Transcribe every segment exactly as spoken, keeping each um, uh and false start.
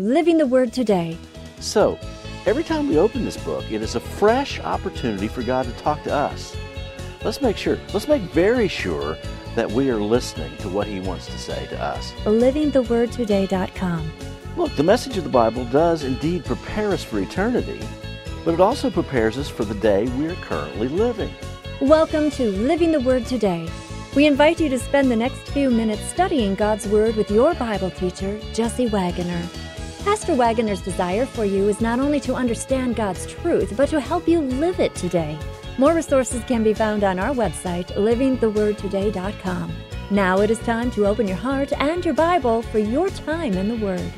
Living the Word Today. So, every time we open this book, it is a fresh opportunity for God to talk to us. Let's make sure, let's make very sure that we are listening to what He wants to say to us. living the word today dot com. Look, the message of the Bible does indeed prepare us for eternity, but it also prepares us for the day we are currently living. Welcome to Living the Word Today. We invite you to spend the next few minutes studying God's Word with your Bible teacher, Jesse Wagoner. Pastor Wagoner's desire for you is not only to understand God's truth, but to help you live it today. More resources can be found on our website, living the word today dot com. Now it is time to open your heart and your Bible for your time in the Word.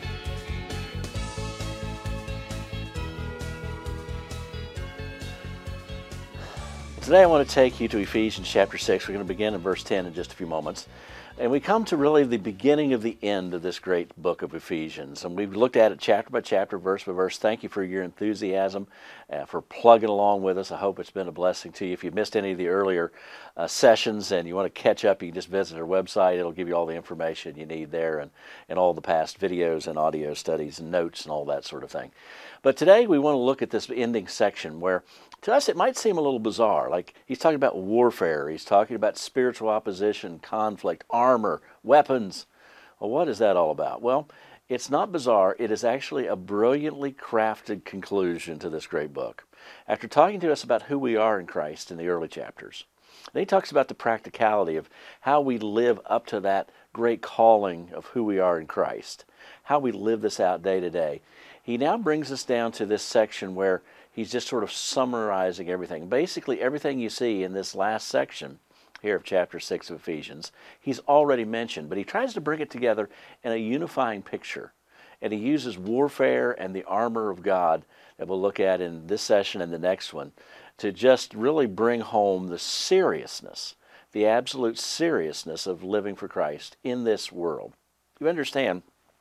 Today I want to take you to Ephesians chapter six. We're going to begin in verse ten in just a few moments. And we come to really the beginning of the end of this great book of Ephesians. And we've looked at it chapter by chapter, verse by verse. Thank you for your enthusiasm, uh, for plugging along with us. I hope it's been a blessing to you. If you missed any of the earlier uh, sessions and you want to catch up, you can just visit our website. It'll give you all the information you need there and, and all the past videos and audio studies and notes and all that sort of thing. But today we want to look at this ending section where to us it might seem a little bizarre. Like he's talking about warfare, he's talking about spiritual opposition, conflict, armor, weapons. Well, what is that all about? Well, it's not bizarre. It is actually a brilliantly crafted conclusion to this great book. After talking to us about who we are in Christ in the early chapters, then he talks about the practicality of how we live up to that great calling of who we are in Christ, how we live this out day to day. He now brings us down to this section where he's just sort of summarizing everything. Basically, everything you see in this last section here of chapter six of Ephesians, he's already mentioned, but he tries to bring it together in a unifying picture. And he uses warfare and the armor of God that we'll look at in this session and the next one to just really bring home the seriousness, the absolute seriousness of living for Christ in this world. You understand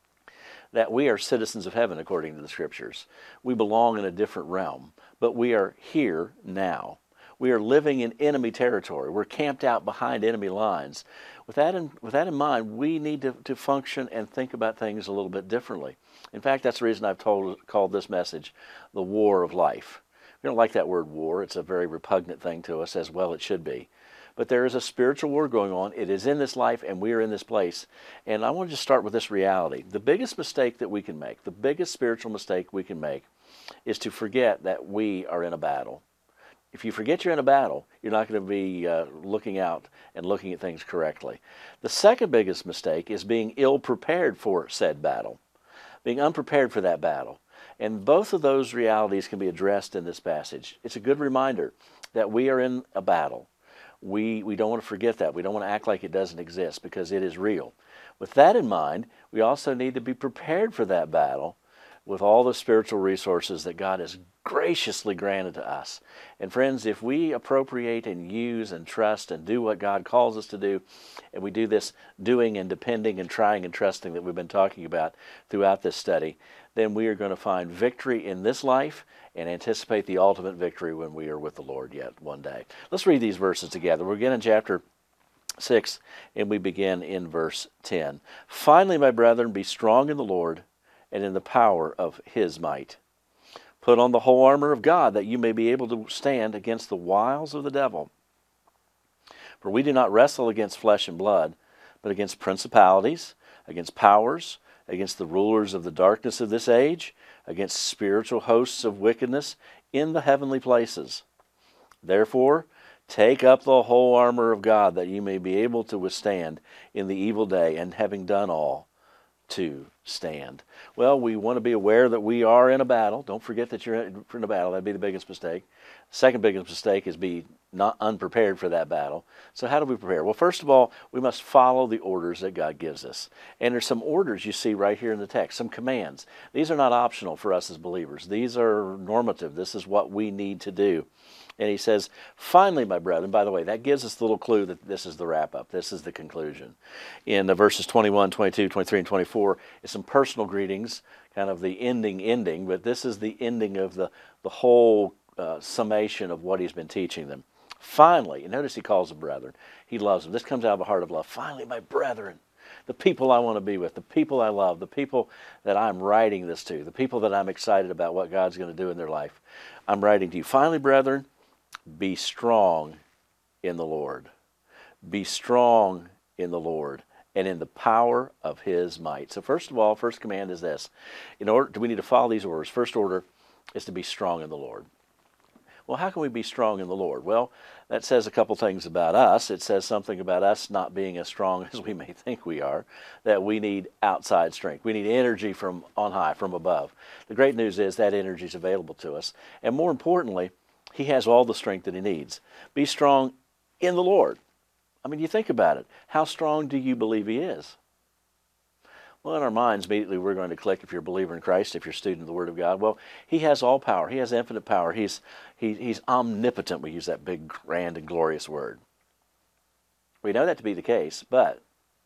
that we are citizens of heaven according to the Scriptures. We belong in a different realm, but we are here now. We are living in enemy territory. We're camped out behind enemy lines. With that in, with that in mind, we need to, to function and think about things a little bit differently. In fact, that's the reason I've told, called this message the war of life. We don't like that word war. It's a very repugnant thing to us, as well it should be. But there is a spiritual war going on. It is in this life, and we are in this place. And I want to just start with this reality. The biggest mistake that we can make, the biggest spiritual mistake we can make, is to forget that we are in a battle. If you forget you're in a battle, you're not going to be uh, looking out and looking at things correctly. The second biggest mistake is being ill-prepared for said battle, being unprepared for that battle. And both of those realities can be addressed in this passage. It's a good reminder that we are in a battle. We, we don't want to forget that. We don't want to act like it doesn't exist because it is real. With that in mind, we also need to be prepared for that battle with all the spiritual resources that God has graciously granted to us. And friends, if we appropriate and use and trust and do what God calls us to do, and we do this doing and depending and trying and trusting that we've been talking about throughout this study, then we are going to find victory in this life and anticipate the ultimate victory when we are with the Lord yet one day. Let's read these verses together. We're again in chapter six, and we begin in verse ten. Finally, my brethren, be strong in the Lord and in the power of His might. Put on the whole armor of God, that you may be able to stand against the wiles of the devil. For we do not wrestle against flesh and blood, but against principalities, against powers, against the rulers of the darkness of this age, against spiritual hosts of wickedness in the heavenly places. Therefore, take up the whole armor of God, that you may be able to withstand in the evil day, and having done all, to stand. Well, we want to be aware that we are in a battle. Don't forget that you're in a battle. That'd be the biggest mistake. Second biggest mistake is be not unprepared for that battle. So how do we prepare? Well, first of all, we must follow the orders that God gives us. And there's some orders you see right here in the text, some commands. These are not optional for us as believers. These are normative. This is what we need to do. And he says, finally, my brethren, by the way, that gives us a little clue that this is the wrap-up. This is the conclusion. In the verses twenty-one, twenty-two, twenty-three, and twenty-four, is some personal greetings, kind of the ending ending, but this is the ending of the, the whole uh, summation of what he's been teaching them. Finally, and notice he calls them brethren. He loves them. This comes out of a heart of love. Finally, my brethren. the people I want to be with, the people I love, the people that I'm writing this to, the people that I'm excited about what God's going to do in their life. I'm writing to you. Finally, brethren, be strong in the Lord. Be strong in the Lord and in the power of his might. So first of all, first command is this. In order, do we need to follow these orders? First order is to be strong in the Lord. Well, how can we be strong in the Lord? Well, that says a couple things about us. It says something about us not being as strong as we may think we are, that we need outside strength. We need energy from on high, from above. The great news is that energy is available to us. And more importantly, he has all the strength that he needs. Be strong in the Lord. I mean, you think about it. How strong do you believe he is? Well, in our minds, immediately we're going to click, if you're a believer in Christ, if you're a student of the Word of God, well, he has all power. He has infinite power. He's, he, he's omnipotent. We use that big, grand, and glorious word. We know that to be the case, but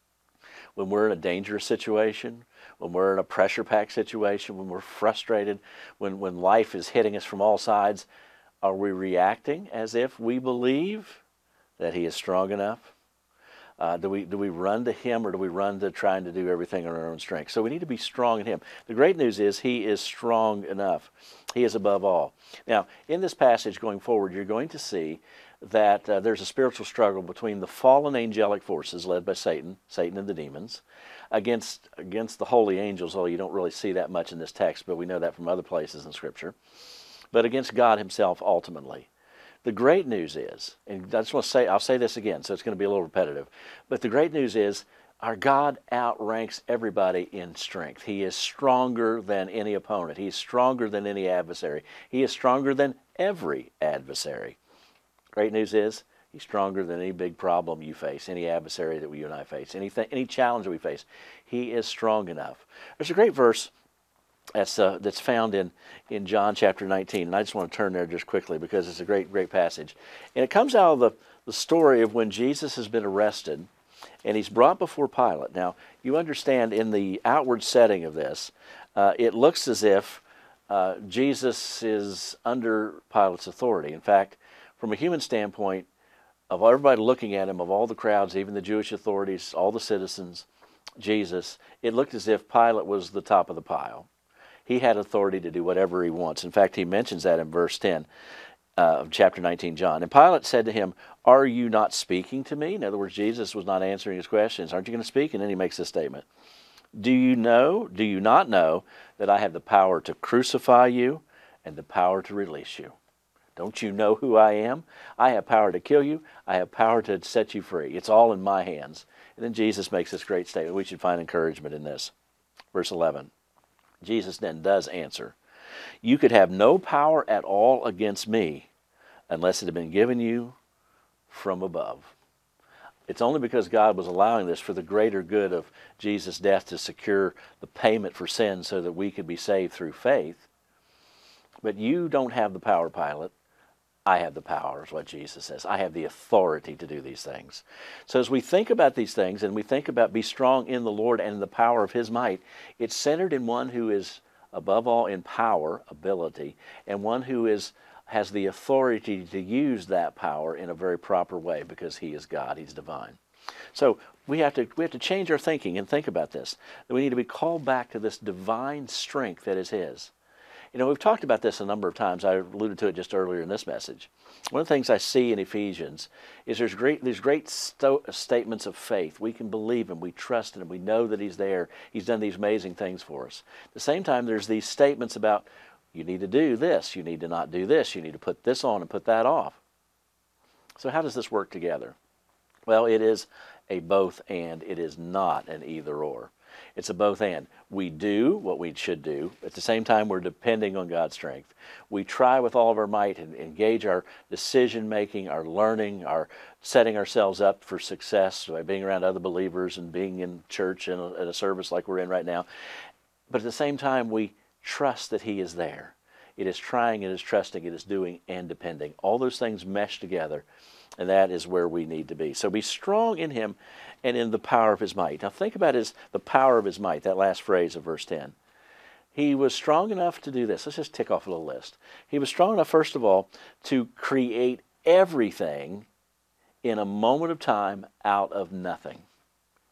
when we're in a dangerous situation, when we're in a pressure-packed situation, when we're frustrated, when, when life is hitting us from all sides, are we reacting as if we believe that he is strong enough? Uh, do we do we run to him, or do we run to trying to do everything on our own strength? So we need to be strong in him. The great news is he is strong enough. He is above all. Now, in this passage going forward, you're going to see that uh, there's a spiritual struggle between the fallen angelic forces led by Satan, Satan and the demons, against against the holy angels, although you don't really see that much in this text, but we know that from other places in Scripture, but against God himself ultimately. The great news is, and I just want to say, I'll say this again, so it's going to be a little repetitive, but the great news is our God outranks everybody in strength. He is stronger than any opponent. He is stronger than any adversary. He is stronger than every adversary. Great news is he's stronger than any big problem you face, any adversary that you and I face, anything, any challenge that we face. He is strong enough. There's a great verse That's uh, that's found in, in John chapter nineteen. And I just want to turn there just quickly because it's a great, great passage. And it comes out of the, the story of when Jesus has been arrested and he's brought before Pilate. Now, you understand in the outward setting of this, uh, it looks as if uh, Jesus is under Pilate's authority. In fact, from a human standpoint, of everybody looking at him, of all the crowds, even the Jewish authorities, all the citizens, Jesus, it looked as if Pilate was the top of the pile. He had authority to do whatever he wants. In fact, he mentions that in verse ten uh, of chapter nineteen, John. And Pilate said to him, "Are you not speaking to me?" In other words, Jesus was not answering his questions. "Aren't you going to speak?" And then he makes this statement. Do you know, do you not know that I have the power to crucify you and the power to release you? Don't you know who I am? I have power to kill you. I have power to set you free. It's all in my hands. And then Jesus makes this great statement. We should find encouragement in this. Verse eleven. Jesus then does answer, "You could have no power at all against me unless it had been given you from above." It's only because God was allowing this for the greater good of Jesus' death to secure the payment for sin so that we could be saved through faith. But you don't have the power, Pilate. I have the power, is what Jesus says. I have the authority to do these things. So as we think about these things, and we think about be strong in the Lord and in the power of his might, it's centered in one who is above all in power, ability, and one who is has the authority to use that power in a very proper way because he is God, he's divine. So we have to we have to change our thinking and think about this. That we need to be called back to this divine strength that is his. You know, we've talked about this a number of times. I alluded to it just earlier in this message. One of the things I see in Ephesians is there's great, there's great sto- statements of faith. We can believe him. We trust in him. We know that he's there. He's done these amazing things for us. At the same time, there's these statements about you need to do this. You need to not do this. You need to put this on and put that off. So how does this work together? Well, it is a both and. It is not an either or. It's a both and. We do what we should do. At the same time, we're depending on God's strength. We try with all of our might and engage our decision-making, our learning, our setting ourselves up for success by being around other believers and being in church and at a service like we're in right now. But at the same time, we trust that he is there. It is trying, it is trusting, it is doing, and depending. All those things mesh together, and that is where we need to be. So be strong in him and in the power of his might. Now think about his, the power of his might, that last phrase of verse ten. He was strong enough to do this. Let's just tick off a little list. He was strong enough, first of all, to create everything in a moment of time out of nothing.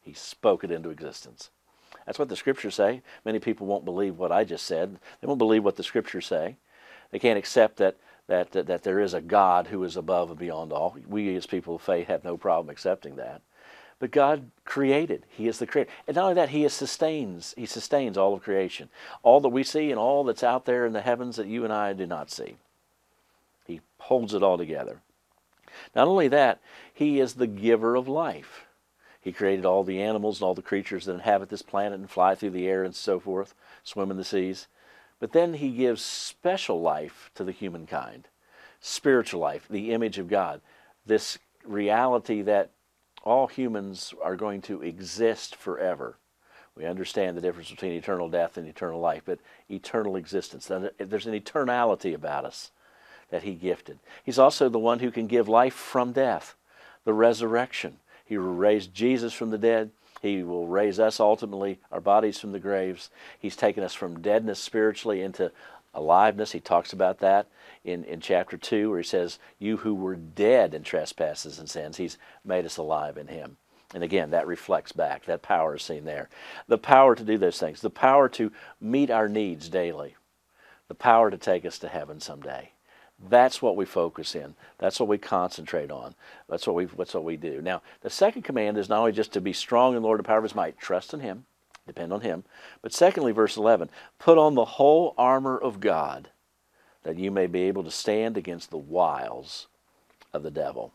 He spoke it into existence. That's what the Scriptures say. Many people won't believe what I just said. They won't believe what the Scriptures say. They can't accept that that, that, that there is a God who is above and beyond all. We as people of faith have no problem accepting that. But God created. He is the creator. And not only that, He is sustains. He sustains all of creation. All that we see and all that's out there in the heavens that you and I do not see. He holds it all together. Not only that, He is the giver of life. He created all the animals and all the creatures that inhabit this planet and fly through the air and so forth, swim in the seas. But then He gives special life to the humankind, spiritual life, the image of God, this reality that all humans are going to exist forever. We understand the difference between eternal death and eternal life, but eternal existence. There's an eternality about us that He gifted. He's also the one who can give life from death, the resurrection. He raised Jesus from the dead. He will raise us ultimately, our bodies from the graves. He's taken us from deadness spiritually into aliveness. He talks about that in, in chapter two, where He says, you who were dead in trespasses and sins, He's made us alive in Him. And again, that reflects back. That power is seen there. The power to do those things. The power to meet our needs daily. The power to take us to heaven someday. That's what we focus in. That's what we concentrate on. That's what we that's what we do. Now, the second command is not only just to be strong in the Lord, the power of His might, trust in Him, depend on Him, but secondly, verse eleven, put on the whole armor of God, that you may be able to stand against the wiles of the devil.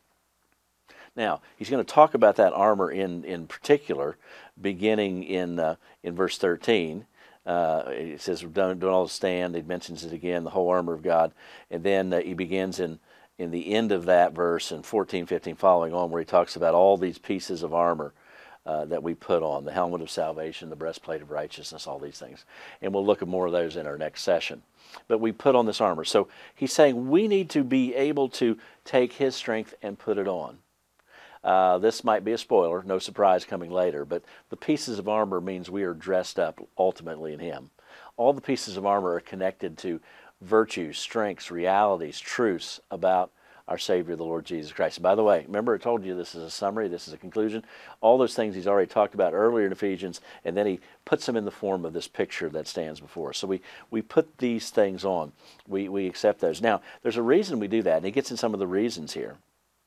Now, he's going to talk about that armor in, in particular, beginning in uh, in verse thirteen. Uh, it says, don't, don't all stand. He mentions it again, the whole armor of God. And then uh, he begins in, in the end of that verse in fourteen, fifteen, following on, where he talks about all these pieces of armor uh, that we put on, the helmet of salvation, the breastplate of righteousness, all these things. And we'll look at more of those in our next session. But we put on this armor. So he's saying we need to be able to take His strength and put it on. Uh, this might be a spoiler, no surprise coming later, but the pieces of armor means we are dressed up ultimately in Him. All the pieces of armor are connected to virtues, strengths, realities, truths about our Savior, the Lord Jesus Christ. By the way, remember I told you this is a summary, this is a conclusion. All those things He's already talked about earlier in Ephesians, and then He puts them in the form of this picture that stands before us. So we, we put these things on. We, we accept those. Now, there's a reason we do that, and He gets in some of the reasons here.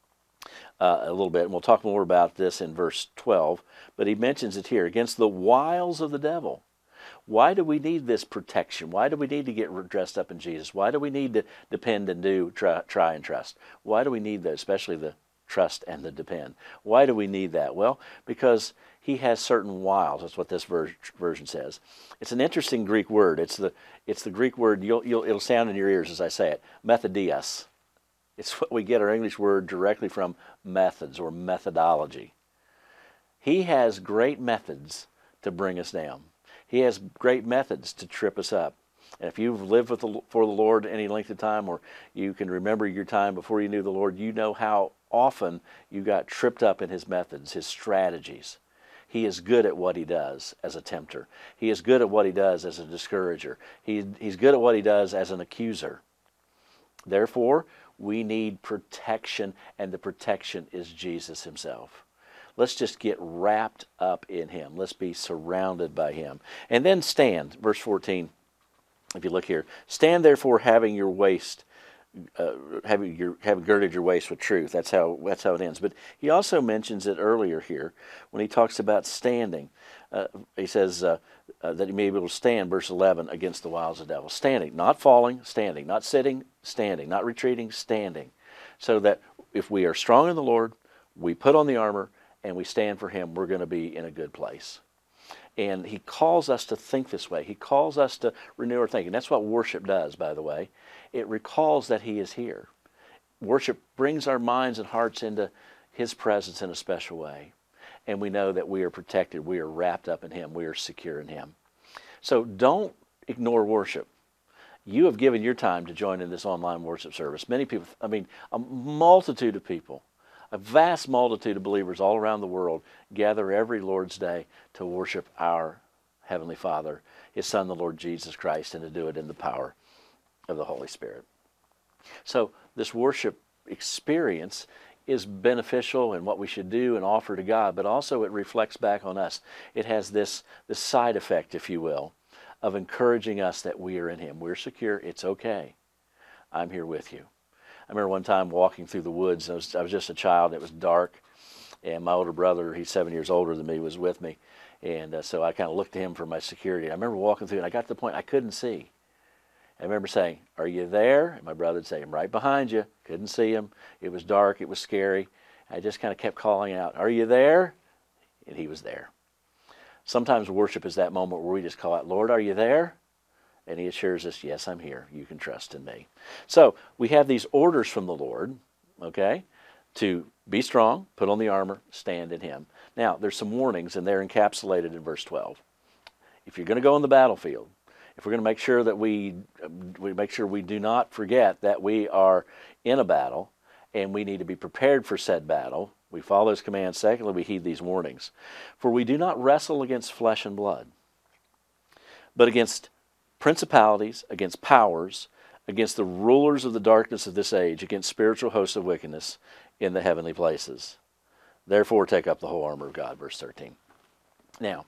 Uh, a little bit, and we'll talk more about this in verse twelve, but he mentions it here, against the wiles of the devil. Why do we need this protection? Why do we need to get dressed up in Jesus? Why do we need to depend and do, try, try and trust? Why do we need that, especially the trust and the depend? Why do we need that? Well, because He has certain wiles. That's what this ver- version says. It's an interesting Greek word. It's the it's the Greek word, you'll, you'll, it'll sound in your ears as I say it, methodios. It's what we get our English word directly from methods or methodology. He has great methods to bring us down. He has great methods to trip us up. And if you've lived with the, for the Lord any length of time, or you can remember your time before you knew the Lord, you know how often you got tripped up in His methods, His strategies. He is good at what He does as a tempter. He is good at what He does as a discourager. He, he's good at what He does as an accuser. Therefore, we need protection, and the protection is Jesus Himself. Let's just get wrapped up in Him. Let's be surrounded by Him. And then stand, verse fourteen, if you look here. Stand therefore having your waist, uh, having your having girded your waist with truth. That's how that's how it ends. But he also mentions it earlier here when he talks about standing. Uh, he says uh, uh, that you may be able to stand, verse eleven, against the wiles of the devil. Standing, not falling, standing, not sitting, standing, not retreating, standing. So that if we are strong in the Lord, we put on the armor, and we stand for Him, we're going to be in a good place. And He calls us to think this way. He calls us to renew our thinking. That's what worship does, by the way. It recalls that He is here. Worship brings our minds and hearts into His presence in a special way. And we know that we are protected. We are wrapped up in Him. We are secure in Him. So don't ignore worship. You have given your time to join in this online worship service. Many people, I mean, a multitude of people, a vast multitude of believers all around the world gather every Lord's Day to worship our Heavenly Father, His Son, the Lord Jesus Christ, and to do it in the power of the Holy Spirit. So this worship experience is beneficial and what we should do and offer to God, but also it reflects back on us. It has this, this side effect, if you will, of encouraging us that we are in Him. We're secure. It's okay. I'm here with you. I remember one time walking through the woods. I was, I was just a child. It was dark, and my older brother, he's seven years older than me, was with me. And uh, so I kind of looked to him for my security. I remember walking through, and I got to the point I couldn't see. I remember saying, "Are you there?" And my brother would say, "I'm right behind you." Couldn't see him. It was dark. It was scary. I just kind of kept calling out, "Are you there?" And he was there. Sometimes worship is that moment where we just call out, "Lord, are you there?" And He assures us, "Yes, I'm here. You can trust in me." So we have these orders from the Lord, okay, to be strong, put on the armor, stand in Him. Now, there's some warnings, and they're encapsulated in verse twelve. If you're going to go on the battlefield, if we're going to make sure that we, we make sure we do not forget that we are in a battle, and we need to be prepared for said battle, we follow His commands. Secondly, we heed these warnings. For we do not wrestle against flesh and blood, but against principalities, against powers, against the rulers of the darkness of this age, against spiritual hosts of wickedness in the heavenly places. Therefore, take up the whole armor of God, verse thirteen. Now,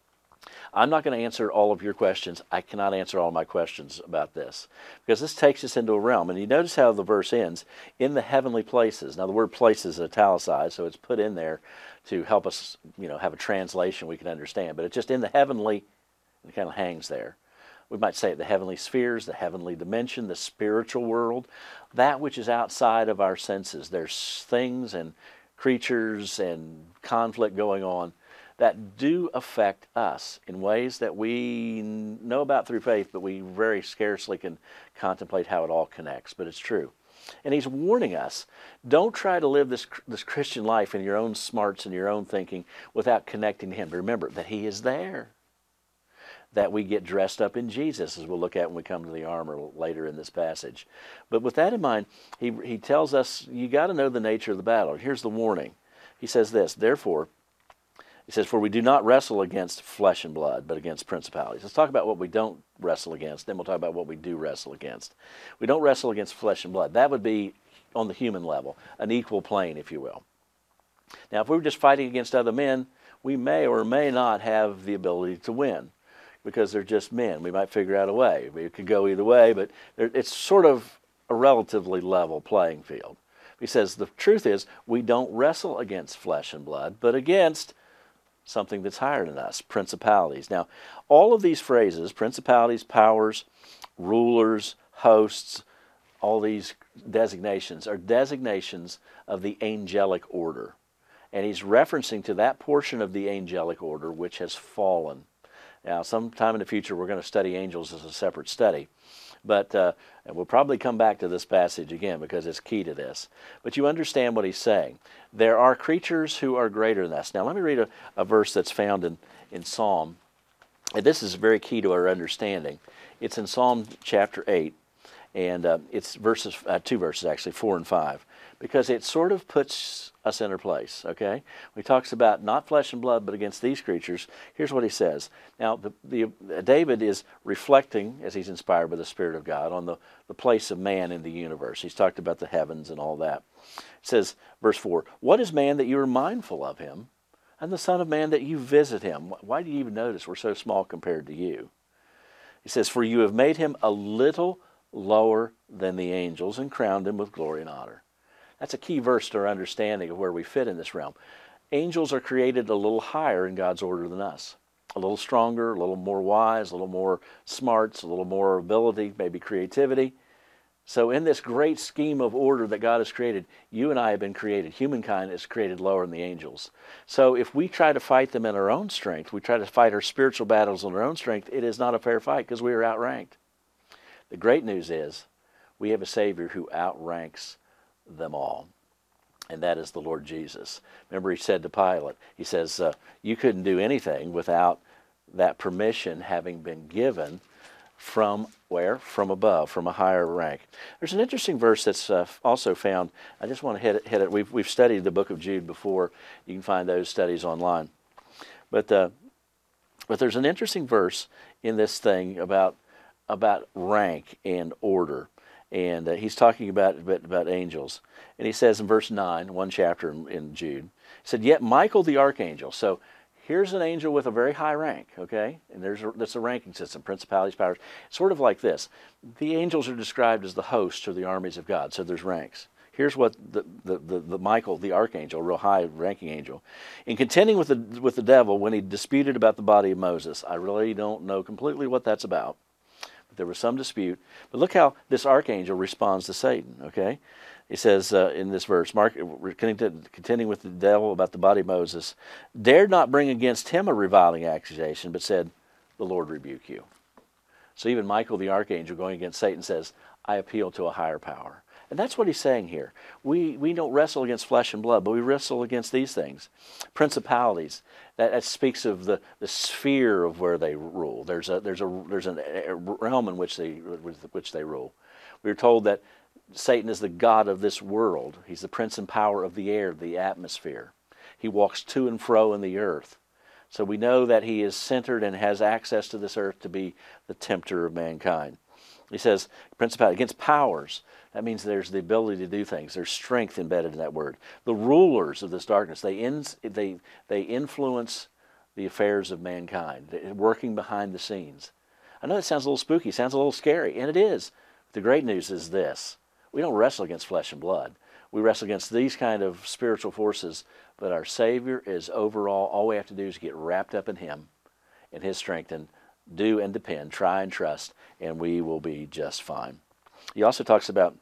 I'm not going to answer all of your questions. I cannot answer all my questions about this, because this takes us into a realm. And you notice how the verse ends, in the heavenly places. Now, the word places is italicized, so it's put in there to help us, you know, have a translation we can understand. But it's just in the heavenly, it kind of hangs there. We might say it, the heavenly spheres, the heavenly dimension, the spiritual world, that which is outside of our senses. There's things and creatures and conflict going on that do affect us in ways that we know about through faith, but we very scarcely can contemplate how it all connects. But it's true. And He's warning us, don't try to live this, this Christian life in your own smarts and your own thinking without connecting to Him. Remember that He is there. That we get dressed up in Jesus, as we'll look at when we come to the armor later in this passage. But with that in mind, he, he tells us, you got to know the nature of the battle. Here's the warning. He says this, therefore, he says, for we do not wrestle against flesh and blood, but against principalities. Let's talk about what we don't wrestle against, then we'll talk about what we do wrestle against. We don't wrestle against flesh and blood. That would be on the human level, an equal plane, if you will. Now, if we were just fighting against other men, we may or may not have the ability to win, because they're just men. We might figure out a way. It could go either way, but it's sort of a relatively level playing field. He says the truth is we don't wrestle against flesh and blood, but against something that's higher than us, principalities. Now, all of these phrases, principalities, powers, rulers, hosts, all these designations are designations of the angelic order. And he's referencing to that portion of the angelic order which has fallen. Now, sometime in the future, we're going to study angels as a separate study. But uh, and we'll probably come back to this passage again because it's key to this. But you understand what he's saying. There are creatures who are greater than us. Now, let me read a, a verse that's found in, in Psalm. And this is very key to our understanding. It's in Psalm chapter eight. And uh, it's verses, uh, two verses actually, four and five. Because it sort of puts us in our place, okay? He talks about not flesh and blood, but against these creatures. Here's what he says. Now, the, the, uh, David is reflecting, as he's inspired by the Spirit of God, on the, the place of man in the universe. He's talked about the heavens and all that. It says, verse four, what is man that you are mindful of him, and the Son of Man that you visit him? Why do you even notice we're so small compared to you? He says, for you have made him a little lower than the angels and crowned him with glory and honor. That's a key verse to our understanding of where we fit in this realm. Angels are created a little higher in God's order than us. A little stronger, a little more wise, a little more smarts, a little more ability, maybe creativity. So in this great scheme of order that God has created, you and I have been created. Humankind is created lower than the angels. So if we try to fight them in our own strength, we try to fight our spiritual battles in our own strength, it is not a fair fight because we are outranked. The great news is we have a Savior who outranks them all, and that is the Lord Jesus. Remember, he said to Pilate, he says, uh, you couldn't do anything without that permission having been given from where? From above, from a higher rank. There's an interesting verse that's uh, also found. I just want to hit it. Hit it. We've, we've studied the book of Jude before. You can find those studies online. But, uh, but there's an interesting verse in this thing about about rank and order. And uh, he's talking about, about about angels. And he says in verse nine, one chapter in, in Jude, he said, "Yet Michael the archangel." So here's an angel with a very high rank, okay? And there's a, that's a ranking system, principalities, powers. Sort of like this. The angels are described as the hosts or the armies of God, so there's ranks. Here's what the, the, the, the Michael, the archangel, real high-ranking angel, in contending with the, with the devil when he disputed about the body of Moses. I really don't know completely what that's about, but there was some dispute. But look how this archangel responds to Satan, okay? He says uh, in this verse, Mark, contending with the devil about the body of Moses, dared not bring against him a reviling accusation, but said, "The Lord rebuke you." So even Michael the archangel going against Satan says, "I appeal to a higher power." And that's what he's saying here. We we don't wrestle against flesh and blood, but we wrestle against these things. Principalities. That, that speaks of the, the sphere of where they rule. There's a there's a there's a realm in which they which they rule. We are told that Satan is the god of this world. He's the prince and power of the air, the atmosphere. He walks to and fro in the earth. So we know that he is centered and has access to this earth to be the tempter of mankind. He says, principality, against powers. That means there's the ability to do things. There's strength embedded in that word. The rulers of this darkness, they in, they they influence the affairs of mankind, working behind the scenes. I know that sounds a little spooky, sounds a little scary, and it is. The great news is this. We don't wrestle against flesh and blood. We wrestle against these kind of spiritual forces, but our Savior is overall, all we have to do is get wrapped up in Him, in His strength, and do and depend, try and trust, and we will be just fine. He also talks about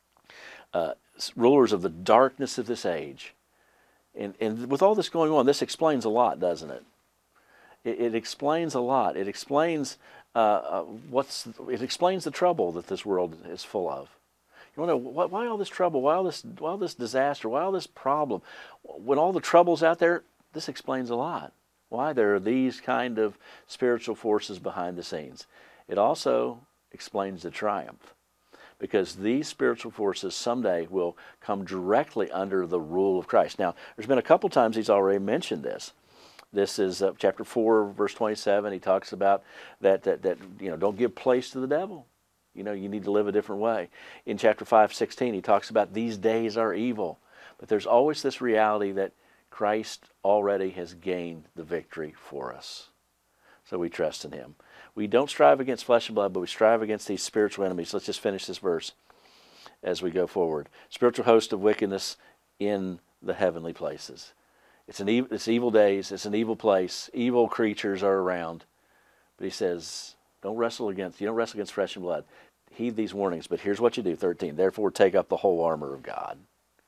uh, rulers of the darkness of this age. And, and with all this going on, this explains a lot, doesn't it? It, it explains a lot. It explains uh, uh, what's. It explains the trouble that this world is full of. You wonder, why, why all this trouble? Why all this? Why all this disaster? Why all this problem? When all the trouble's out there, this explains a lot. Why there are these kind of spiritual forces behind the scenes. It also explains the triumph, because these spiritual forces someday will come directly under the rule of Christ. Now, there's been a couple times he's already mentioned this. This is uh, chapter four, verse twenty-seven. He talks about that, that, that, you know, don't give place to the devil. You know, you need to live a different way. In chapter five, sixteen, he talks about these days are evil. But there's always this reality that Christ already has gained the victory for us. So we trust in Him. We don't strive against flesh and blood, but we strive against these spiritual enemies. Let's just finish this verse as we go forward. Spiritual host of wickedness in the heavenly places. It's an evil, it's evil days. It's an evil place. Evil creatures are around. But he says, don't wrestle against, you don't wrestle against flesh and blood. Heed these warnings. But here's what you do, thirteen. Therefore take up the whole armor of God.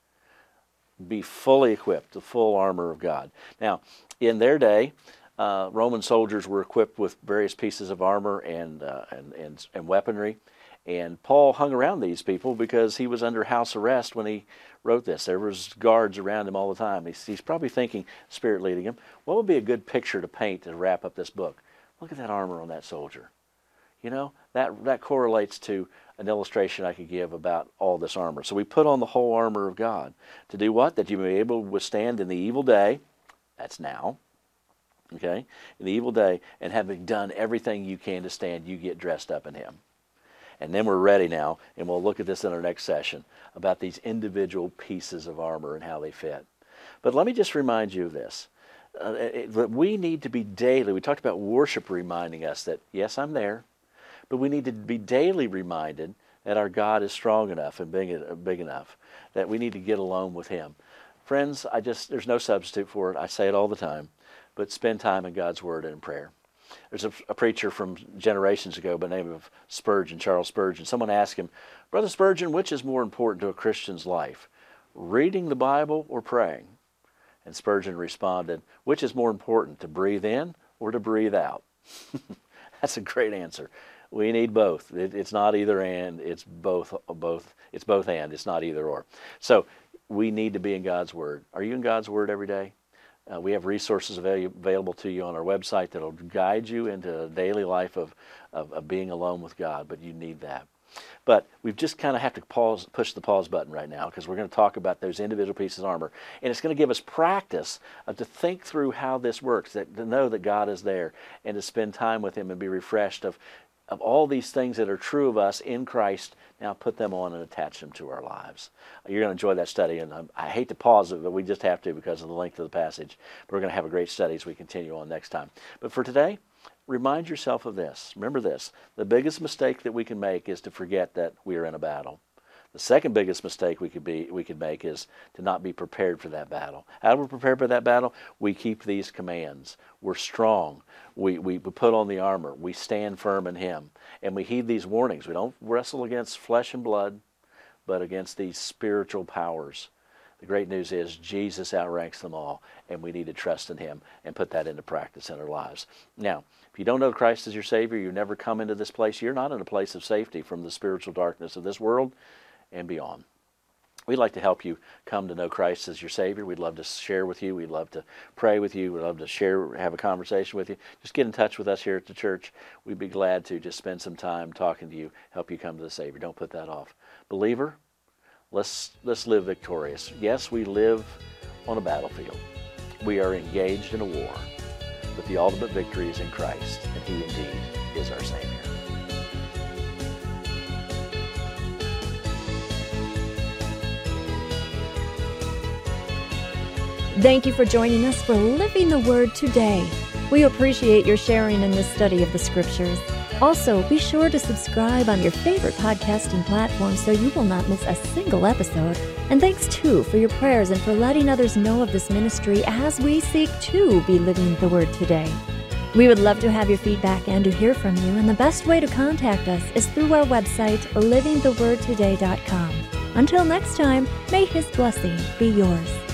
Be fully equipped, the full armor of God. Now, in their day, uh, Roman soldiers were equipped with various pieces of armor and, uh, and, and, and weaponry. And Paul hung around these people because he was under house arrest when he wrote this. There was guards around him all the time. He's, he's probably thinking, Spirit leading him, what would be a good picture to paint to wrap up this book? Look at that armor on that soldier. You know, that, that correlates to an illustration I could give about all this armor. So we put on the whole armor of God. To do what? That you may be able to withstand in the evil day. That's now. Okay? In the evil day, and having done everything you can to stand, you get dressed up in Him. And then we're ready now, and we'll look at this in our next session, about these individual pieces of armor and how they fit. But let me just remind you of this. Uh, it, that we need to be daily, we talked about worship reminding us that, yes, I'm there, but we need to be daily reminded that our God is strong enough and big, big enough, that we need to get alone with Him. Friends, I just there's no substitute for it. I say it all the time, but spend time in God's Word and in prayer. There's a, a preacher from generations ago by the name of Spurgeon, Charles Spurgeon. Someone asked him, Brother Spurgeon, which is more important to a Christian's life, reading the Bible or praying? And Spurgeon responded, which is more important, to breathe in or to breathe out? That's a great answer. We need both. It, it's not either and. It's both. Both. It's both and. It's not either or. So we need to be in God's Word. Are you in God's Word every day? Uh, we have resources avail- available to you on our website that will guide you into a daily life of, of, of being alone with God. But you need that. But we've just kind of have to pause, push the pause button right now, because we're going to talk about those individual pieces of armor. And it's going to give us practice uh, to think through how this works, that, to know that God is there, and to spend time with Him and be refreshed of, of all these things that are true of us in Christ, now put them on and attach them to our lives. You're going to enjoy that study, and I, I hate to pause it, but we just have to because of the length of the passage. But we're going to have a great study as we continue on next time. But for today, remind yourself of this. Remember this. The biggest mistake that we can make is to forget that we are in a battle. The second biggest mistake we could be we could make is to not be prepared for that battle. How do we prepare for that battle? We keep these commands. We're strong. We, we, we put on the armor. We stand firm in Him. And we heed these warnings. We don't wrestle against flesh and blood, but against these spiritual powers. The great news is Jesus outranks them all, and we need to trust in Him and put that into practice in our lives. Now, if you don't know Christ as your Savior, you never come into this place, you're not in a place of safety from the spiritual darkness of this world and beyond. We'd like to help you come to know Christ as your Savior. We'd love to share with you. We'd love to pray with you. We'd love to share, have a conversation with you. Just get in touch with us here at the church. We'd be glad to just spend some time talking to you, help you come to the Savior. Don't put that off. Believer, let's, let's live victorious. Yes, we live on a battlefield. We are engaged in a war, but the ultimate victory is in Christ, and He indeed is our Savior. Thank you for joining us for Living the Word today. We appreciate your sharing in this study of the Scriptures. Also, be sure to subscribe on your favorite podcasting platform so you will not miss a single episode. And thanks, too, for your prayers and for letting others know of this ministry as we seek to be living the Word today. We would love to have your feedback and to hear from you, and the best way to contact us is through our website, living the word today dot com. Until next time, may His blessing be yours.